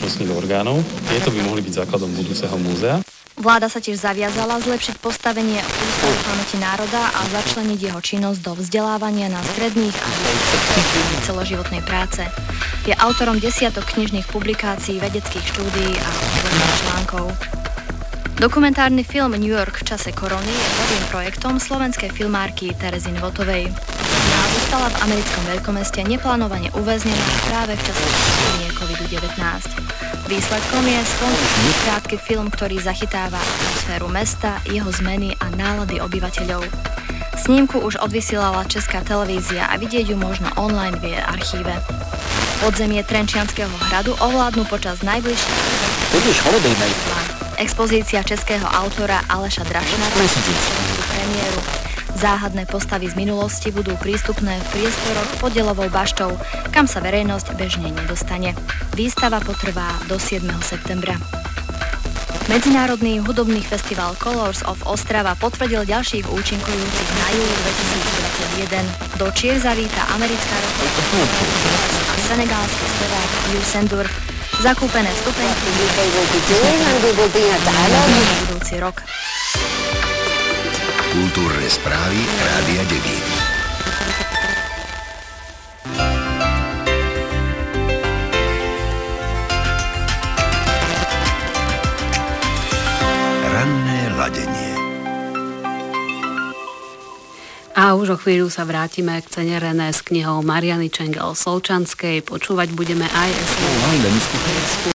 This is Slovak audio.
bezpečnostných orgánov. Tieto by mohli byť základom budúceho múzea. Vláda sa tiež zaviazala zlepšiť postavenie Ústavu pamäti národa a začleniť jeho činnosť do vzdelávania na stredných a celoživotnej práce. Je autorom desiatok knižných publikácií, vedeckých štúdií a odborných článkov. Dokumentárny film New York v čase korony je novým projektom slovenskej filmárky Terezy Nvotovej. Ona zostala v americkom veľkomeste neplánovane uväznená práve v čase pandémie COVID-19. Výsledkom je spontánny krátky film, ktorý zachytáva atmosféru mesta, jeho zmeny a nálady obyvateľov. Snímku už odvysielala Česká televízia a vidieť ju možno online v jej archíve. Podzemie Trenčianskeho hradu ovládnu počas najbližších expozícia českého autora Aleša Drašnára na premiéru. Záhadné postavy z minulosti budú prístupné v priestoroch pod Delovou baštou, kam sa verejnosť bežne nedostane. Výstava potrvá do 7. septembra. Medzinárodný hudobný festival Colors of Ostrava potvrdil ďalších účinkujúcich na júli 2021. Do Čier zavíta americká roková a senegálsky spevák Youssou N'Dour. Zakúpené vstupenky na budúci rok. Kultúrne správy Rádia Devín. Ranné ladenie. A už o chvíľu sa vrátime k cene René s knihou Mariany Čengel-Solčanskej. Počúvať budeme aj